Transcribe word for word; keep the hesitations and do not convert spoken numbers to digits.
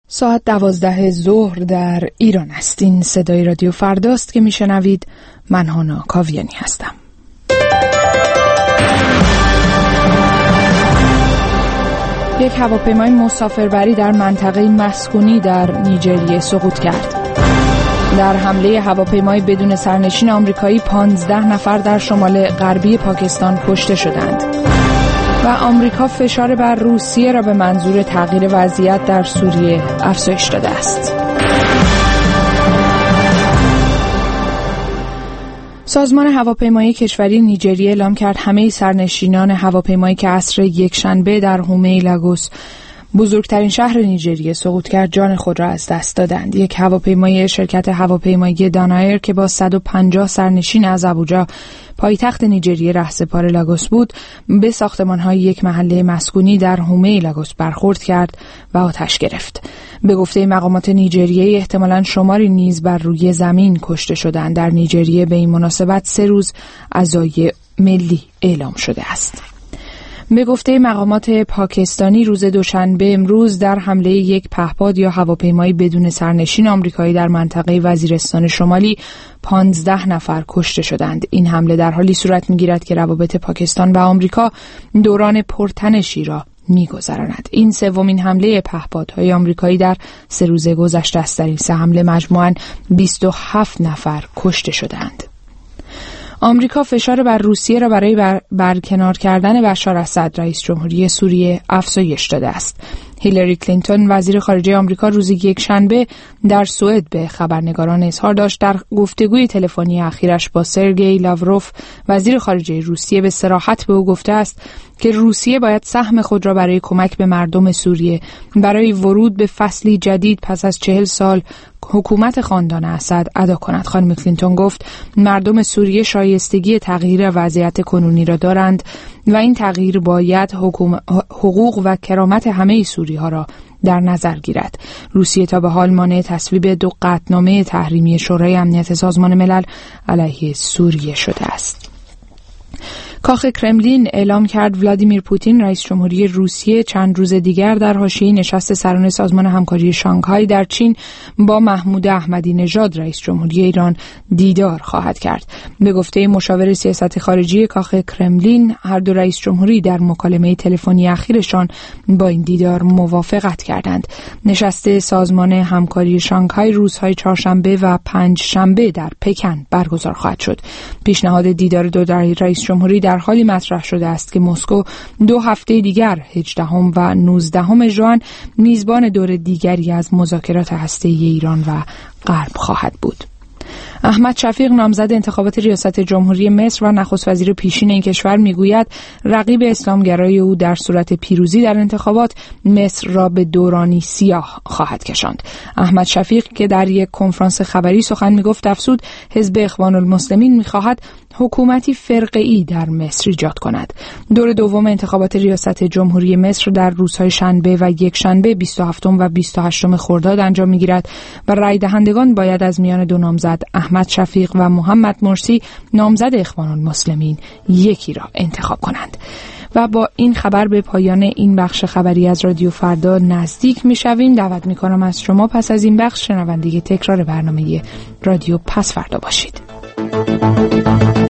ساعت دوازده ظهر در ایران است. این صدای رادیو فرداست که میشنوید. من هانا کاویانی هستم. یک هواپیمای مسافربری در منطقه مسکونی در نیجریه سقوط کرد. در حمله هواپیمای بدون سرنشین آمریکایی پانزده نفر در شمال غربی پاکستان کشته شدند. و آمریکا فشار بر روسیه را به منظور تغییر وضعیت در سوریه افزایش داده است. سازمان هواپیمایی کشوری نیجریه اعلام کرد همه سرنشینان هواپیمایی که عصر یکشنبه در حومه لاگوس، بزرگترین شهر نیجریه، سقوط کرد جان خود را از دست دادند. یک هواپیمای شرکت هواپیمایی دانایر که با صد و پنجاه سرنشین از ابوجا، پایتخت نیجریه، رهسپار لاگوس بود، به ساختمان‌های یک محله مسکونی در حومه لاگوس برخورد کرد و آتش گرفت. به گفته مقامات نیجریه احتمالاً شماری نیز بر روی زمین کشته شدند. در نیجریه به این مناسبت سه روز عزای ملی اعلام شده است. به گفته مقامات پاکستانی روز دوشنبه امروز در حمله یک پهپاد یا هواپیمای بدون سرنشین آمریکایی در منطقه وزیرستان شمالی پانزده نفر کشته شدند. این حمله در حالی صورت می‌گیرد که روابط پاکستان و آمریکا دوران پرتنشی را می‌گذراند. این سومین حمله پهپادهای آمریکایی در سه روز گذشته است. در این سه حمله مجموعاً بیست و هفت نفر کشته شدند. آمریکا فشار بر روسیه را برای بر... برکنار کردن بشار اسد، رئیس جمهوری سوریه، افزایش داده است. هیلاری کلینتون وزیر خارجه آمریکا روز یکشنبه در سوئد به خبرنگاران اظهار داشت در گفتگوی تلفنی اخیرش با سرگئی لاوروف وزیر خارجه روسیه به صراحت به او گفته است که روسیه باید سهم خود را برای کمک به مردم سوریه برای ورود به فصلی جدید پس از چهل سال حکومت خاندان اسد ادا کند. خانم کلینتون گفت مردم سوریه شایستگی تغییر وضعیت کنونی را دارند و این تغییر باید حکوم... حقوق و کرامت همه سوری ها را در نظر گیرد. روسیه تا به حال مانع تصویب دو قطعنامه تحریمی شورای امنیت سازمان ملل علیه سوریه شده است. کاخ کرملین اعلام کرد ولادیمیر پوتین رئیس جمهوری روسیه چند روز دیگر در حاشیه نشست سران سازمان همکاری شانگهای در چین با محمود احمدی نژاد رئیس جمهوری ایران دیدار خواهد کرد. به گفته مشاور سیاست خارجی کاخ کرملین هر دو رئیس جمهوری در مکالمه تلفنی اخیرشان با این دیدار موافقت کردند. نشست سازمان همکاری شانگهای روزهای چهارشنبه و پنج شنبه در پکن برگزار خواهد شد. پیشنهاد دیدار دو رئیس جمهوری در حالی مطرح شده است که مسکو دو هفته دیگر هجدهم و نوزدهم ژوئن میزبان دور دیگری از مذاکرات هسته‌ای ایران و غرب خواهد بود. احمد شفیق نامزد انتخابات ریاست جمهوری مصر و نخست وزیر پیشین این کشور میگوید رقیب اسلامگرای او در صورت پیروزی در انتخابات مصر را به دورانی سیاه خواهد کشاند. احمد شفیق که در یک کنفرانس خبری سخن میگفت افزود حزب اخوان المسلمین میخواهد حکومتی فرقه‌ای در مصر ایجاد کند. دور دوم انتخابات ریاست جمهوری مصر در روزهای شنبه و یک شنبه بیست و هفتم و بیست و هشتم خرداد انجام میگیرد و رای دهندگان باید از میان دو نامزد احمد شفیق و محمد مرسی نامزد اخوان المسلمین یکی را انتخاب کنند. و با این خبر به پایان این بخش خبری از رادیو فردا نزدیک میشویم. دعوت میکنم از شما پس از این بخش شنونده تکرار برنامه رادیو پس فردا باشید.